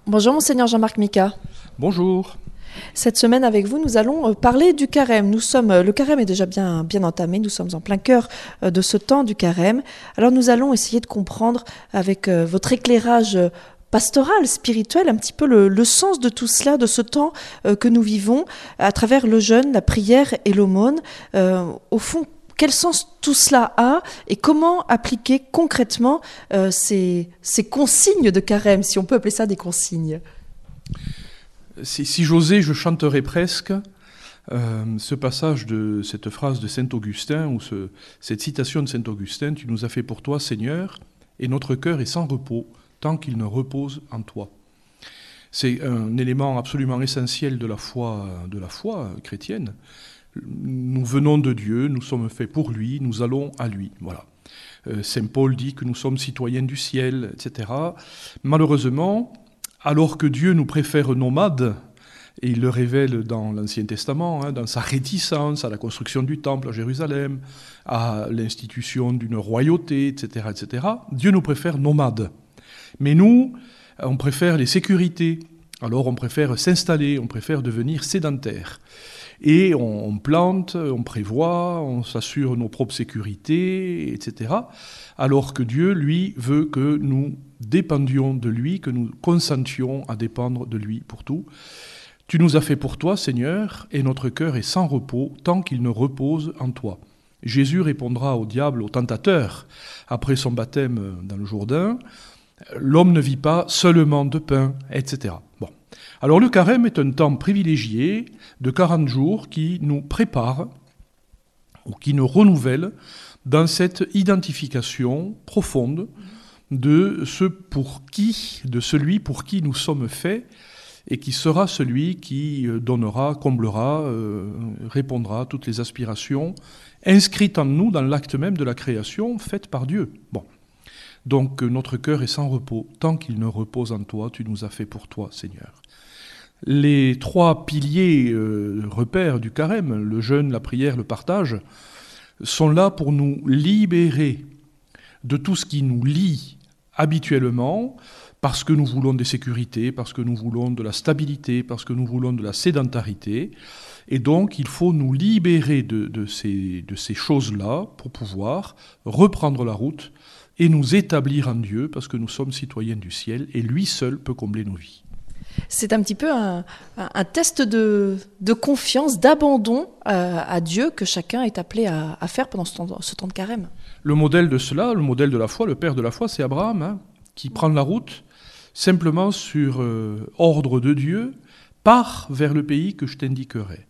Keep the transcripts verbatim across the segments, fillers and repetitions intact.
Bonjour Monseigneur Jean-Marc Mika. Bonjour. Cette semaine avec vous, nous allons parler du carême. Nous sommes, le carême est déjà bien, bien entamé, nous sommes en plein cœur de ce temps du carême. Alors nous allons essayer de comprendre avec votre éclairage pastoral, spirituel, un petit peu le, le sens de tout cela, de ce temps que nous vivons à travers le jeûne, la prière et l'aumône. Euh, au fond, quel sens tout cela a et comment appliquer concrètement euh, ces, ces consignes de carême, si on peut appeler ça des consignes? Si, si j'osais, je chanterais presque euh, ce passage de cette phrase de Saint Augustin, ou ce, cette citation de Saint Augustin, « Tu nous as fait pour toi, Seigneur, et notre cœur est sans repos, tant qu'il ne repose en toi. » C'est un élément absolument essentiel de la foi, de la foi chrétienne. Nous venons de Dieu, nous sommes faits pour lui, nous allons à lui. Voilà. Euh, Saint Paul dit que nous sommes citoyens du ciel, et cetera. Malheureusement, alors que Dieu nous préfère nomades, et il le révèle dans l'Ancien Testament, hein, dans sa réticence à la construction du temple à Jérusalem, à l'institution d'une royauté, et cetera, et cetera, Dieu nous préfère nomades. Mais nous, on préfère les sécurités, alors on préfère s'installer, on préfère devenir sédentaire. Et on, on plante, on prévoit, on s'assure nos propres sécurités, et cetera. Alors que Dieu, lui, veut que nous dépendions de lui, que nous consentions à dépendre de lui pour tout. Tu nous as fait pour toi, Seigneur, et notre cœur est sans repos tant qu'il ne repose en toi. Jésus répondra au diable, au tentateur, après son baptême dans le Jourdain, l'homme ne vit pas seulement de pain, et cetera. Bon. Alors le carême est un temps privilégié de quarante jours qui nous prépare ou qui nous renouvelle dans cette identification profonde de ce pour qui, de celui pour qui nous sommes faits et qui sera celui qui donnera, comblera, euh, répondra à toutes les aspirations inscrites en nous dans l'acte même de la création faite par Dieu. Bon. Donc notre cœur est sans repos, tant qu'il ne repose en toi, tu nous as fait pour toi, Seigneur. Les trois piliers euh, repères du carême, le jeûne, la prière, le partage, sont là pour nous libérer de tout ce qui nous lie habituellement, parce que nous voulons des sécurités, parce que nous voulons de la stabilité, parce que nous voulons de la sédentarité. Et donc, il faut nous libérer de, de ces, de ces choses-là pour pouvoir reprendre la route et nous établir en Dieu, parce que nous sommes citoyens du ciel, et lui seul peut combler nos vies. C'est un petit peu un, un test de, de confiance, d'abandon à, à Dieu que chacun est appelé à, à faire pendant ce temps, ce temps de carême. Le modèle de cela, le modèle de la foi, le père de la foi, c'est Abraham, hein, qui prend la route simplement sur euh, ordre de Dieu, part vers le pays que je t'indiquerai.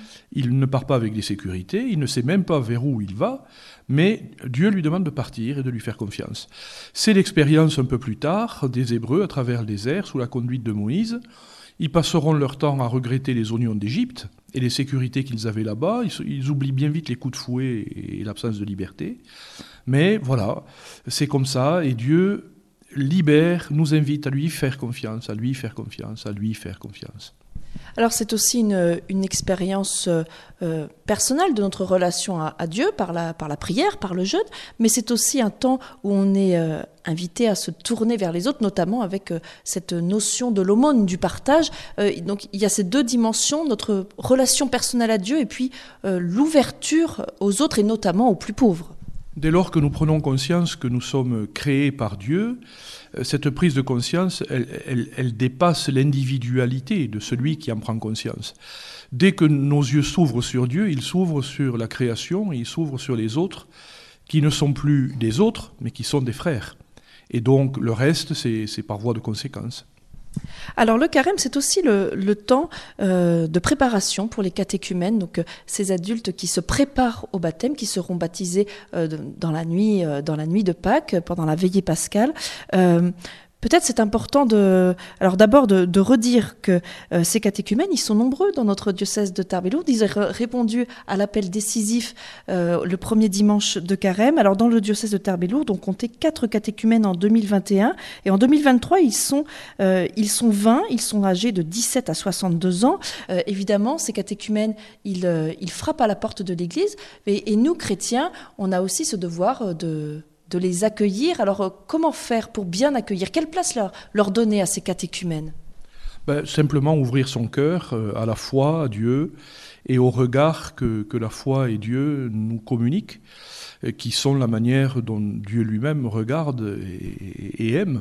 Il ne part pas avec des sécurités, il ne sait même pas vers où il va, mais Dieu lui demande de partir et de lui faire confiance. C'est l'expérience un peu plus tard des Hébreux à travers le désert sous la conduite de Moïse. Ils passeront leur temps à regretter les oignons d'Égypte et les sécurités qu'ils avaient là-bas. Ils, ils oublient bien vite les coups de fouet et l'absence de liberté. Mais voilà, c'est comme ça, et Dieu libère, nous invite à lui faire confiance, à lui faire confiance, à lui faire confiance. Alors c'est aussi une, une expérience euh, personnelle de notre relation à, à Dieu par la, par la prière, par le jeûne, mais c'est aussi un temps où on est euh, invité à se tourner vers les autres, notamment avec euh, cette notion de l'aumône, du partage. Euh, donc il y a ces deux dimensions, notre relation personnelle à Dieu et puis euh, l'ouverture aux autres et notamment aux plus pauvres. Dès lors que nous prenons conscience que nous sommes créés par Dieu, cette prise de conscience, elle, elle, elle dépasse l'individualité de celui qui en prend conscience. Dès que nos yeux s'ouvrent sur Dieu, ils s'ouvrent sur la création, ils s'ouvrent sur les autres, qui ne sont plus des autres, mais qui sont des frères. Et donc le reste, c'est, c'est par voie de conséquence. Alors le carême, c'est aussi le, le temps euh, de préparation pour les catéchumènes, donc euh, ces adultes qui se préparent au baptême, qui seront baptisés euh, de, dans, la nuit, euh, dans la nuit de Pâques, pendant la veillée pascale. Euh, Peut-être c'est important de, alors d'abord de, de redire que euh, ces catéchumènes, ils sont nombreux dans notre diocèse de Tarbes-et-Lourdes. Ils ont répondu à l'appel décisif euh, le premier dimanche de carême. Alors dans le diocèse de Tarbes-et-Lourdes, on comptait quatre catéchumènes en deux mille vingt et un. Et en deux mille vingt-trois, ils sont, euh, ils sont vingt. Ils sont âgés de dix-sept à soixante-deux ans. Euh, évidemment, ces catéchumènes, ils, euh, ils frappent à la porte de l'Église. Et, et nous, chrétiens, on a aussi ce devoir de... de les accueillir. Alors, comment faire pour bien accueillir? Quelle place leur, leur donner à ces catéchumènes? Ben, simplement ouvrir son cœur euh, à la foi, à Dieu, et au regard que, que la foi et Dieu nous communiquent, euh, qui sont la manière dont Dieu lui-même regarde et, et aime.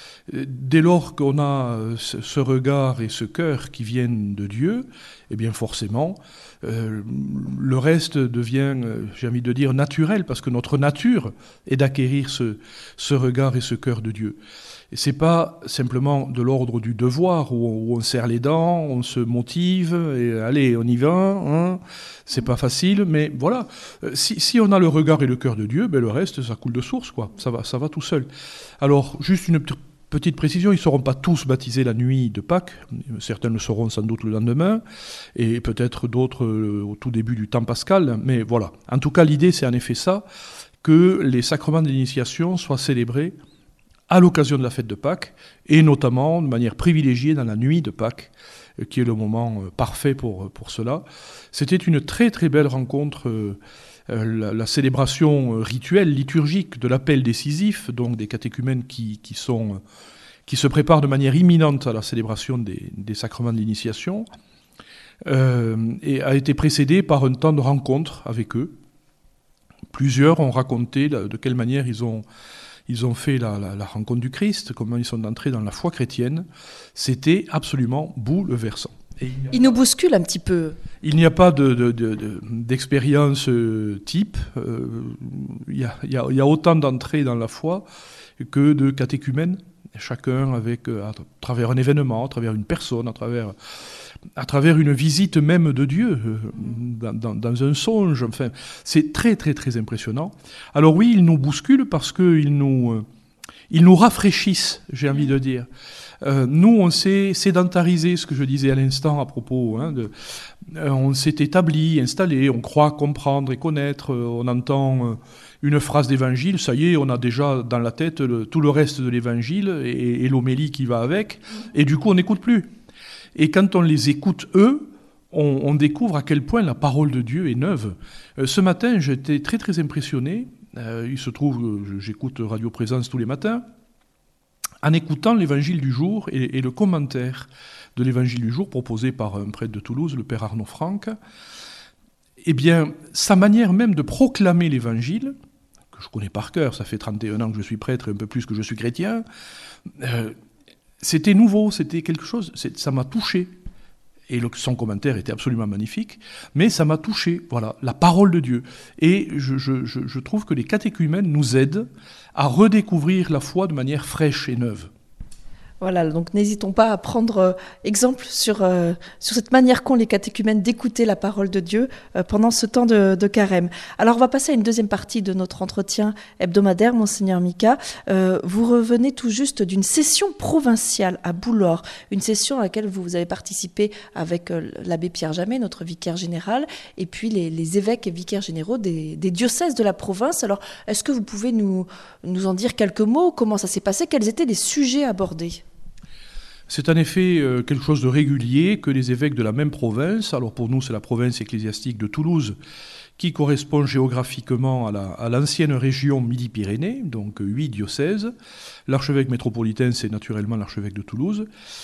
Dès lors qu'on a ce regard et ce cœur qui viennent de Dieu, eh bien forcément, euh, le reste devient, j'ai envie de dire, naturel, parce que notre nature est d'acquérir ce, ce regard et ce cœur de Dieu. Et c'est pas simplement de l'ordre du devoir, où on, où on serre les dents, on se motive, et allez, on y va, hein. C'est pas facile, mais voilà. Si, si on a le regard et le cœur de Dieu, ben le reste, ça coule de source, quoi. Ça va, ça va tout seul. Alors, juste une petite précision, ils ne seront pas tous baptisés la nuit de Pâques, certains le seront sans doute le lendemain, et peut-être d'autres au tout début du temps pascal, mais voilà. En tout cas, l'idée, c'est en effet ça, que les sacrements de l'initiation soient célébrés à l'occasion de la fête de Pâques, et notamment de manière privilégiée dans la nuit de Pâques, qui est le moment parfait pour, pour cela. C'était une très très belle rencontre, euh, la, la célébration rituelle, liturgique de l'appel décisif, donc des catéchumènes qui, qui, sont, qui se préparent de manière imminente à la célébration des, des sacrements de l'initiation, euh, et a été précédée par un temps de rencontre avec eux. Plusieurs ont raconté de quelle manière ils ont... Ils ont fait la, la, la rencontre du Christ, comment ils sont entrés dans la foi chrétienne. C'était absolument bouleversant. Et il, il nous bouscule un petit peu. Il n'y a pas de, de, de, de, d'expérience euh, type. Euh, il, y a, il, y a, il y a autant d'entrées dans la foi que de catéchumènes, chacun avec, euh, à travers un événement, à travers une personne, à travers... à travers une visite même de Dieu, euh, dans, dans, dans un songe. Enfin, c'est très, très, très impressionnant. Alors oui, ils nous bousculent parce qu'ils nous, euh, ils nous rafraîchissent, j'ai envie de dire. Euh, nous, on s'est sédentarisé, ce que je disais à l'instant à propos, hein, de, euh, on s'est établi, installé, on croit comprendre et connaître, euh, on entend... Euh, une phrase d'évangile, ça y est, on a déjà dans la tête le, tout le reste de l'évangile et, et l'homélie qui va avec, et du coup, on n'écoute plus. Et quand on les écoute, eux, on, on découvre à quel point la parole de Dieu est neuve. Euh, ce matin, j'étais très très impressionné. Euh, il se trouve, euh, j'écoute Radio Présence tous les matins, en écoutant l'évangile du jour et, et le commentaire de l'évangile du jour proposé par un prêtre de Toulouse, le père Arnaud Franck. Eh bien, sa manière même de proclamer l'évangile, que je connais par cœur, ça fait trente et un ans que je suis prêtre et un peu plus que je suis chrétien, euh, c'était nouveau, c'était quelque chose, ça m'a touché. Et le, son commentaire était absolument magnifique, mais ça m'a touché, voilà, la parole de Dieu. Et je, je, je, je trouve que les catéchumènes nous aident à redécouvrir la foi de manière fraîche et neuve. Voilà, donc n'hésitons pas à prendre euh, exemple sur, euh, sur cette manière qu'ont les catéchumènes d'écouter la parole de Dieu euh, pendant ce temps de, de carême. Alors on va passer à une deuxième partie de notre entretien hebdomadaire, Monseigneur Mika. Euh, vous revenez tout juste d'une session provinciale à Boulor, une session à laquelle vous avez participé avec euh, l'abbé Pierre Jamet, notre vicaire général, et puis les, les évêques et vicaires généraux des, des diocèses de la province. Alors est-ce que vous pouvez nous, nous en dire quelques mots? Comment ça s'est passé? Quels étaient les sujets abordés? C'est en effet euh, quelque chose de régulier que les évêques de la même province, alors pour nous c'est la province ecclésiastique de Toulouse, qui correspond géographiquement à, la, à l'ancienne région Midi-Pyrénées, donc huit diocèses. L'archevêque métropolitain, c'est naturellement l'archevêque de Toulouse.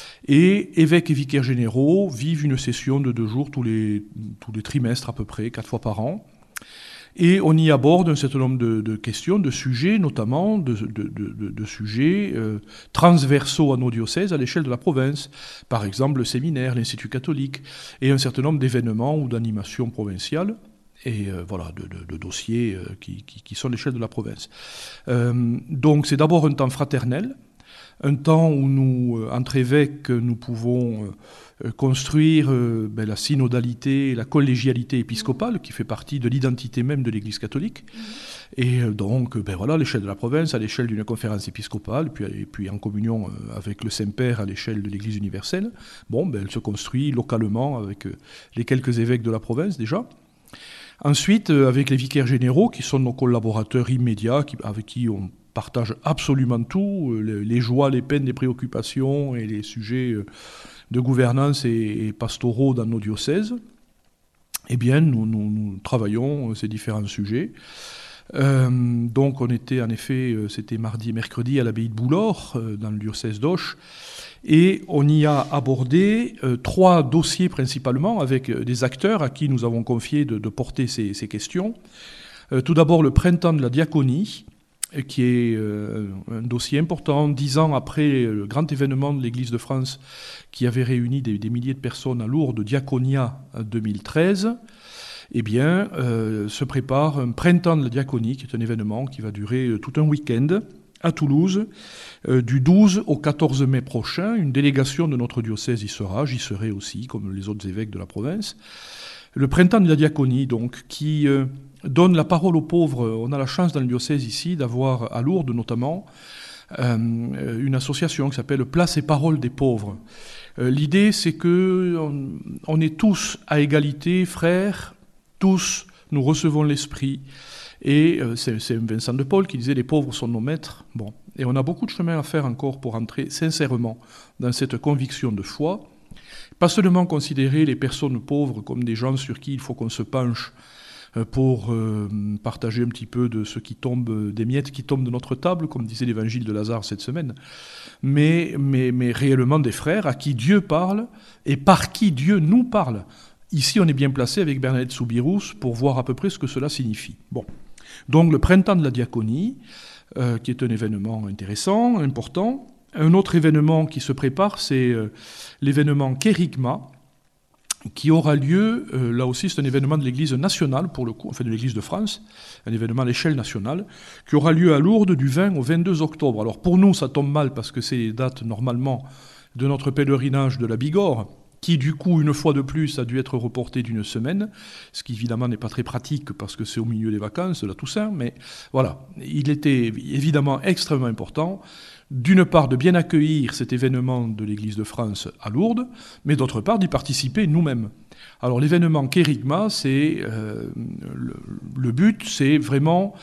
Et évêques et vicaires généraux vivent une session de deux jours tous les, tous les trimestres à peu près, quatre fois par an. Et on y aborde un certain nombre de, de questions, de sujets, notamment de, de, de, de sujets euh, transversaux à nos diocèses à l'échelle de la province. Par exemple, le séminaire, l'Institut catholique, et un certain nombre d'événements ou d'animations provinciales, et euh, voilà, de, de, de dossiers euh, qui, qui, qui sont à l'échelle de la province. Euh, donc c'est d'abord un temps fraternel, un temps où nous, entre évêques, nous pouvons euh, construire euh, ben, la synodalité, la collégialité épiscopale, qui fait partie de l'identité même de l'Église catholique. Mmh. Et euh, donc, ben, voilà, à l'échelle de la province, à l'échelle d'une conférence épiscopale, puis, et puis en communion euh, avec le Saint-Père à l'échelle de l'Église universelle, bon, ben, elle se construit localement avec euh, les quelques évêques de la province déjà. Ensuite, euh, avec les vicaires généraux, qui sont nos collaborateurs immédiats, qui, avec qui on partage absolument tout, les joies, les peines, les préoccupations et les sujets de gouvernance et, et pastoraux dans nos diocèses. Eh bien, nous, nous, nous travaillons ces différents sujets. Euh, donc, on était en effet, c'était mardi et mercredi à l'abbaye de Boulor, dans le diocèse d'Auch, Et on y a abordé euh, trois dossiers principalement, avec des acteurs à qui nous avons confié de, de porter ces, ces questions. Euh, tout d'abord, le printemps de la diaconie, qui est euh, un dossier important, dix ans après le grand événement de l'Église de France qui avait réuni des, des milliers de personnes à Lourdes, Diaconia deux mille treize. Eh bien, euh, se prépare un printemps de la diaconie, qui est un événement qui va durer euh, tout un week-end à Toulouse, euh, du douze au quatorze mai prochain. Une délégation de notre diocèse y sera, j'y serai aussi, comme les autres évêques de la province. Le printemps de la diaconie, donc, qui euh, donne la parole aux pauvres. On a la chance dans le diocèse ici d'avoir, à Lourdes notamment, euh, une association qui s'appelle Place et Parole des pauvres. Euh, l'idée, c'est que on, on est tous à égalité, frères. Tous, nous recevons l'Esprit. Et euh, c'est, c'est Vincent de Paul qui disait « Les pauvres sont nos maîtres ». Bon. Et on a beaucoup de chemin à faire encore pour entrer sincèrement dans cette conviction de foi. Pas seulement considérer les personnes pauvres comme des gens sur qui il faut qu'on se penche pour euh, partager un petit peu de ce qui tombe, des miettes qui tombent de notre table, comme disait l'évangile de Lazare cette semaine, mais, mais, mais réellement des frères à qui Dieu parle et par qui Dieu nous parle. Ici, on est bien placé avec Bernadette Soubirous pour voir à peu près ce que cela signifie. Bon. Donc, le printemps de la diaconie, euh, qui est un événement intéressant, important. Un autre événement qui se prépare, c'est euh, l'événement Kérigma, qui aura lieu, euh, là aussi c'est un événement de l'Église nationale, pour le coup, enfin de l'Église de France, un événement à l'échelle nationale, qui aura lieu à Lourdes du vingt au vingt-deux octobre. Alors pour nous, ça tombe mal parce que c'est les dates normalement de notre pèlerinage de la Bigorre, qui du coup, une fois de plus, a dû être reporté d'une semaine, ce qui évidemment n'est pas très pratique parce que c'est au milieu des vacances, la Toussaint, mais voilà, il était évidemment extrêmement important, d'une part de bien accueillir cet événement de l'Église de France à Lourdes, mais d'autre part d'y participer nous-mêmes. Alors l'événement Kérigma, c'est, euh, le, le but, c'est vraiment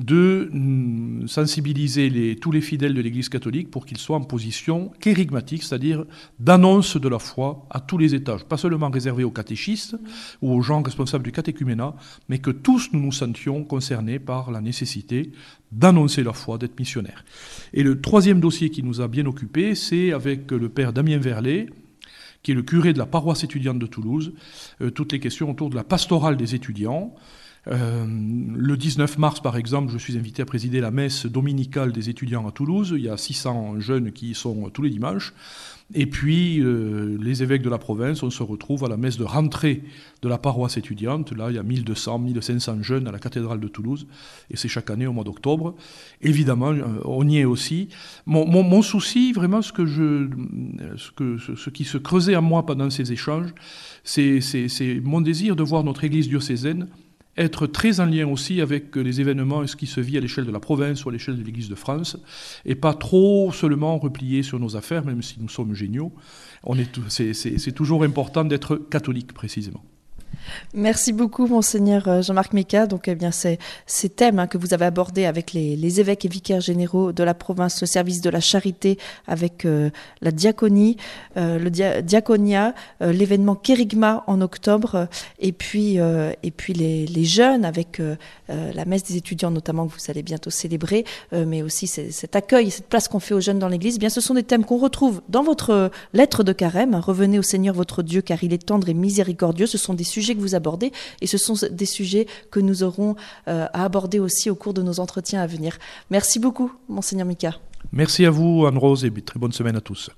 de sensibiliser les, tous les fidèles de l'Église catholique pour qu'ils soient en position kérigmatique, c'est-à-dire d'annonce de la foi à tous les étages, pas seulement réservé aux catéchistes ou aux gens responsables du catéchuménat, mais que tous nous nous sentions concernés par la nécessité d'annoncer la foi, d'être missionnaires. Et le troisième dossier qui nous a bien occupés, c'est avec le père Damien Verlet, qui est le curé de la paroisse étudiante de Toulouse, euh, toutes les questions autour de la pastorale des étudiants. Euh, le dix-neuf mars, par exemple, je suis invité à présider la messe dominicale des étudiants à Toulouse. Il y a six cents jeunes qui y sont tous les dimanches. Et puis, euh, les évêques de la province, on se retrouve à la messe de rentrée de la paroisse étudiante. Là, il y a mille deux cents, mille cinq cents jeunes à la cathédrale de Toulouse. Et c'est chaque année au mois d'octobre. Évidemment, on y est aussi. Mon, mon, mon souci, vraiment, ce, que je, ce, que, ce qui se creusait en moi pendant ces échanges, c'est, c'est, c'est mon désir de voir notre Église diocésaine être très en lien aussi avec les événements et ce qui se vit à l'échelle de la province ou à l'échelle de l'Église de France, et pas trop seulement replié sur nos affaires, même si nous sommes géniaux. On est, c'est, c'est, c'est toujours important d'être catholique, précisément. Merci beaucoup, Monseigneur Jean-Marc Micas. Donc, eh bien, c'est ces thèmes hein, que vous avez abordés avec les, les évêques et vicaires généraux de la province, le service de la charité avec euh, la diaconie, euh, le dia- diaconia, euh, l'événement Kérigma en octobre, euh, et puis, euh, et puis les, les jeunes avec euh, euh, la messe des étudiants notamment que vous allez bientôt célébrer, euh, mais aussi c'est, cet accueil, cette place qu'on fait aux jeunes dans l'Église. Eh bien, ce sont des thèmes qu'on retrouve dans votre lettre de carême. Revenez au Seigneur votre Dieu, car il est tendre et miséricordieux. Ce sont des sujets que vous abordez et ce sont des sujets que nous aurons euh, à aborder aussi au cours de nos entretiens à venir. Merci beaucoup, Monseigneur Micas. Merci à vous, Anne-Rose, et très bonne semaine à tous.